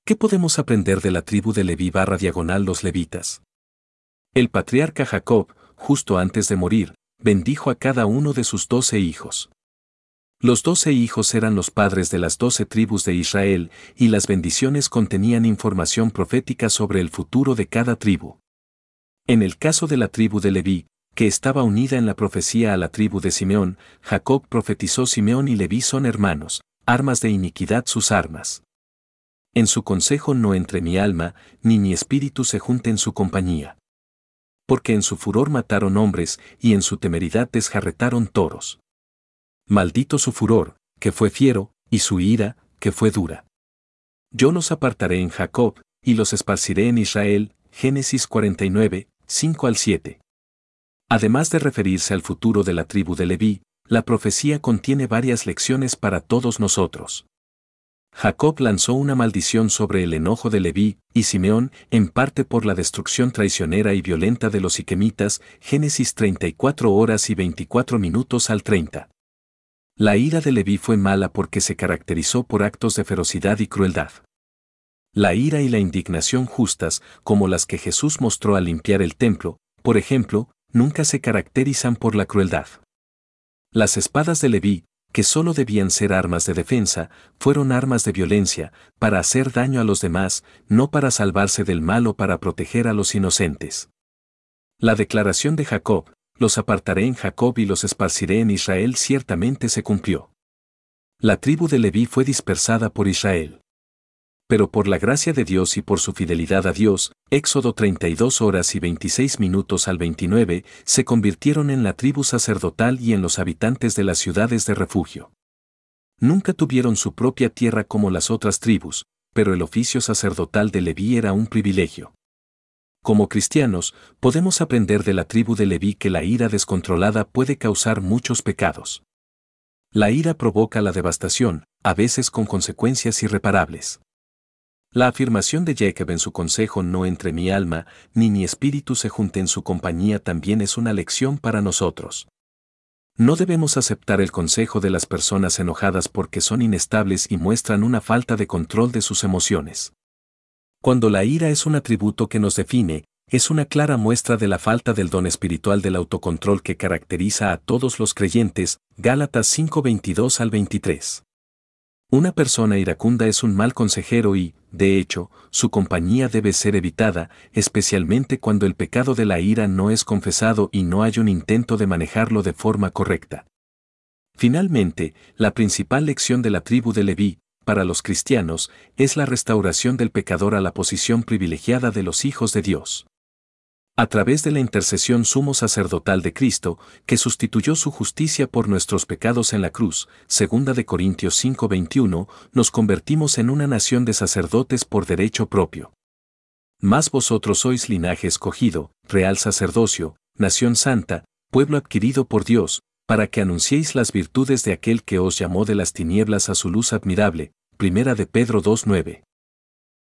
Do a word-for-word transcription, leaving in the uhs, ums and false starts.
¿Qué podemos aprender de la tribu de Leví barra diagonal los levitas? El patriarca Jacob, justo antes de morir, bendijo a cada uno de sus doce hijos. Los doce hijos eran los padres de las doce tribus de Israel, y las bendiciones contenían información profética sobre el futuro de cada tribu. En el caso de la tribu de Leví, que estaba unida en la profecía a la tribu de Simeón, Jacob profetizó: Simeón y Leví son hermanos, armas de iniquidad sus armas. En su consejo no entre mi alma, ni mi espíritu se junte en su compañía. Porque en su furor mataron hombres, y en su temeridad desjarretaron toros. Maldito su furor, que fue fiero, y su ira, que fue dura. Yo los apartaré en Jacob, y los esparciré en Israel. Génesis cuarenta y nueve, cinco al siete. Además de referirse al futuro de la tribu de Leví, la profecía contiene varias lecciones para todos nosotros. Jacob lanzó una maldición sobre el enojo de Leví y Simeón, en parte por la destrucción traicionera y violenta de los siquemitas. Génesis treinta y cuatro horas y veinticuatro minutos al treinta. La ira de Leví fue mala porque se caracterizó por actos de ferocidad y crueldad. La ira y la indignación justas, como las que Jesús mostró al limpiar el templo, por ejemplo, nunca se caracterizan por la crueldad. Las espadas de Leví, que solo debían ser armas de defensa, fueron armas de violencia, para hacer daño a los demás, no para salvarse del mal o para proteger a los inocentes. La declaración de Jacob, los apartaré en Jacob y los esparciré en Israel, ciertamente se cumplió. La tribu de Leví fue dispersada por Israel. Pero por la gracia de Dios y por su fidelidad a Dios, Éxodo treinta y dos horas y veintiséis minutos al veintinueve, se convirtieron en la tribu sacerdotal y en los habitantes de las ciudades de refugio. Nunca tuvieron su propia tierra como las otras tribus, pero el oficio sacerdotal de Leví era un privilegio. Como cristianos, podemos aprender de la tribu de Leví que la ira descontrolada puede causar muchos pecados. La ira provoca la devastación, a veces con consecuencias irreparables. La afirmación de Jacob en su consejo: no entre mi alma, ni mi espíritu se junte en su compañía, también es una lección para nosotros. No debemos aceptar el consejo de las personas enojadas porque son inestables y muestran una falta de control de sus emociones. Cuando la ira es un atributo que nos define, es una clara muestra de la falta del don espiritual del autocontrol que caracteriza a todos los creyentes. Gálatas cinco veintidós al veintitrés. Una persona iracunda es un mal consejero y, de hecho, su compañía debe ser evitada, especialmente cuando el pecado de la ira no es confesado y no hay un intento de manejarlo de forma correcta. Finalmente, la principal lección de la tribu de Leví, para los cristianos, es la restauración del pecador a la posición privilegiada de los hijos de Dios. A través de la intercesión sumo sacerdotal de Cristo, que sustituyó su justicia por nuestros pecados en la cruz, segunda de Corintios cinco veintiuno, nos convertimos en una nación de sacerdotes por derecho propio. Mas vosotros sois linaje escogido, real sacerdocio, nación santa, pueblo adquirido por Dios, para que anunciéis las virtudes de aquel que os llamó de las tinieblas a su luz admirable. Primera de Pedro dos nueve.